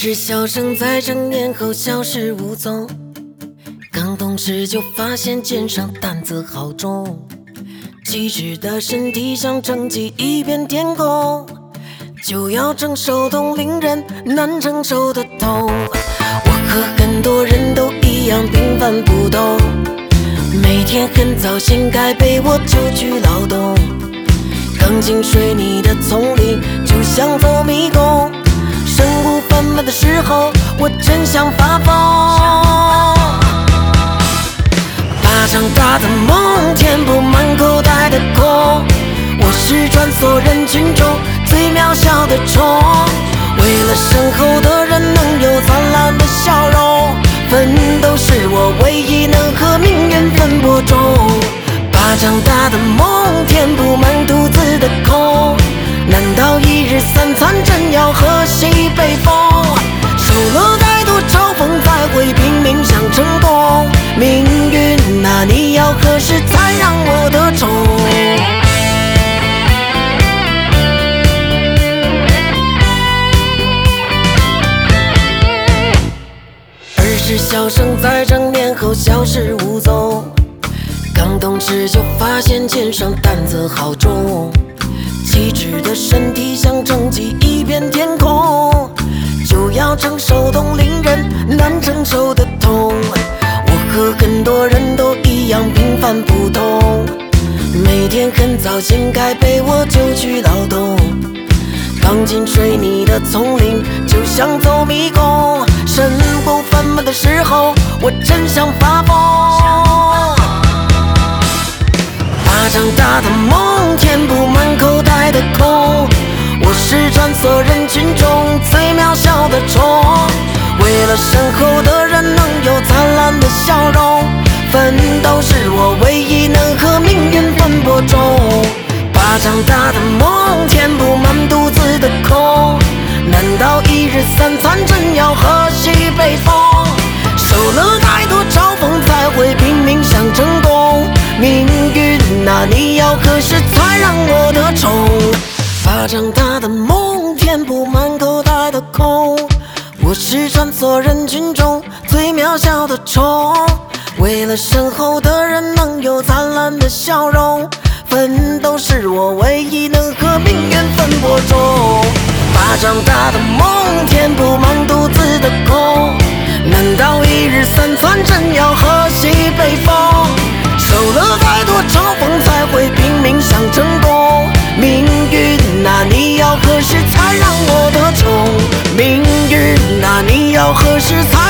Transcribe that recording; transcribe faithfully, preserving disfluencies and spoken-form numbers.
是笑声在成年后消失无踪，刚懂事就发现肩上担子好重，机智的身体想撑起一片天空，就要承受同龄人难承受的痛。我和很多人都一样平凡普通，每天很早醒盖被窝就去劳动，刚进水泥的丛林就像走迷宫，身无分文的时候我真想发疯。把长大的梦填补满口袋的空，我是穿梭人群中最渺小的虫，为了身后的人能有灿烂的笑容，奋斗是我唯一能和命运分伯仲。把长大的梦填补满肚子的空，难道一日三餐真要喝西北风？受了太多嘲讽才会拼命想成功，命运啊，你要何时才让我得宠？儿时笑声在成年后消失无踪，刚懂事就发现肩上担子好重，机智的身体想撑起一片天空，就要承受同龄人难承受的痛。我和很多人都一样平凡普通，每天很早醒盖被窝就去劳动，刚进水泥的丛林就像走迷宫，身无分文的时候我真想发疯。把长大的梦填补满口袋的空，我是穿梭人群中最渺小的虫，为了身后的人能有灿烂的笑容，奋斗是我唯一能和命运分伯仲。把长大的梦填补满肚子的空，难道一日三餐真要喝西北风？受了太多嘲讽才会拼命想成功，命运啊，你要何时才让我得宠？把长大的梦填补满口袋的空，我是穿梭人群中最渺小的虫，为了身后的人能有灿烂的笑容，奋斗是我唯一能和命运分伯仲。把长大的梦填补满肚子的空，难道一日三餐真要喝西北风？受了太多嘲讽才会拼命想成功，命运啊，你要何时才让我得宠？命运啊，你要何时才